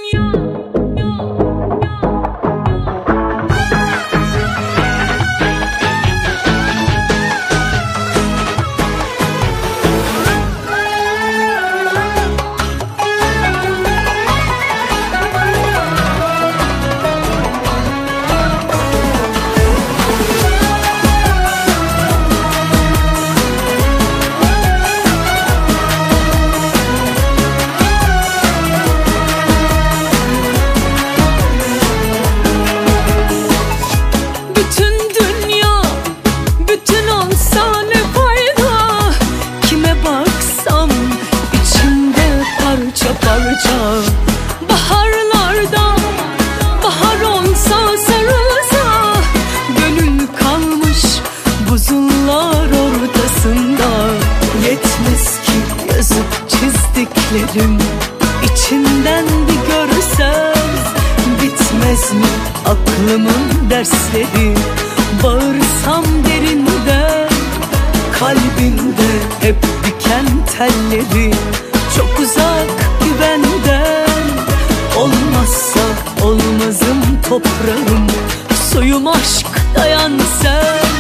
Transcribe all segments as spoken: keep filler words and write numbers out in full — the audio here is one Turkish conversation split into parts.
Baharlarda bahar olsa sarılsa, gönül kalmış buzullar ortasında. Yetmez ki yazıp çizdiklerim, içinden bir görsen. Bitmez mi aklımın dersleri, bağırsam derinden. Kalbimde hep diken telleri, çok uzak güvenden. Olmazsa olmazım toprağım, suyum aşk, dayan sen.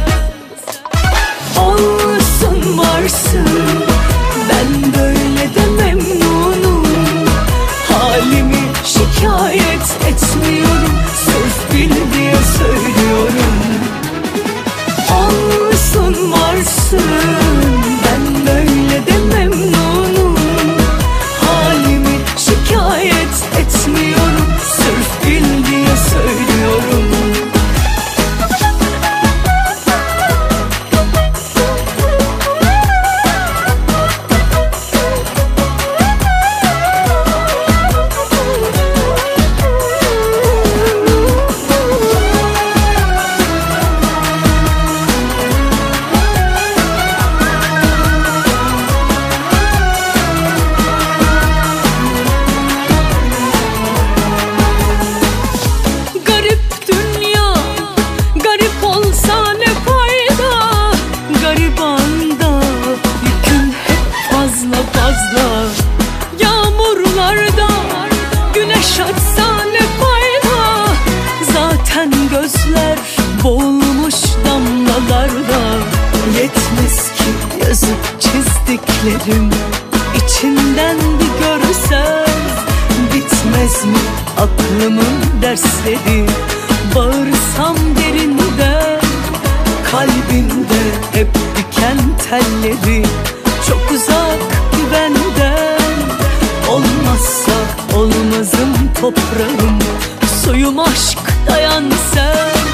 Olsun varsın, ben böyle de memnunum. Halimi şikayet etmiyorum, sırf bil diye söylüyorum. Olsun varsın, ben böyle de memnunum. Halimi şikayet etmiyorum, sırf bil diye söylüyorum. Yağmurlarda güneş açsa ne fayda, zaten gözler boğulmuş damlalarda. Yetmez ki yazıp çizdiklerim, içinden bir görsen. Bitmez mi aklımın dersleri, bağırsam derinden. Kalbimde hep diken telleri, çok uzak güvenden. Olmazsa olmazım toprağım, suyum aşk, dayan sen.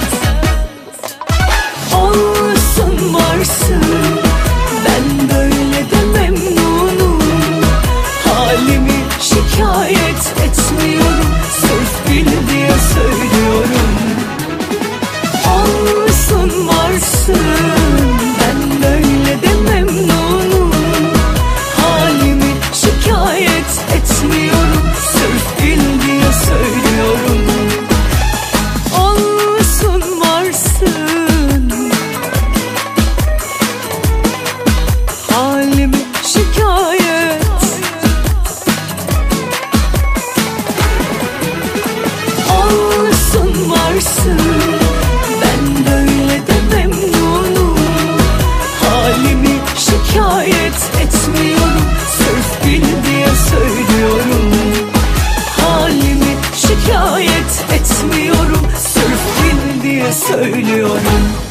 Olsun varsın, ben böyle de memnunum. Halimi şikayet etmiyorum, sırf bil diye söylüyorum. Olsun varsın, ben böyle de memnunum. Halimi şikayet etmiyorum, sırf bil diye söylüyorum. Olsun varsın, halimi şikayet. Olsun varsın, ben böyle de memnunum. Halimi şikayet etmiyorum, sırf bil diye söylüyorum. Halimi şikayet etmiyorum, sırf bil diye söylüyorum.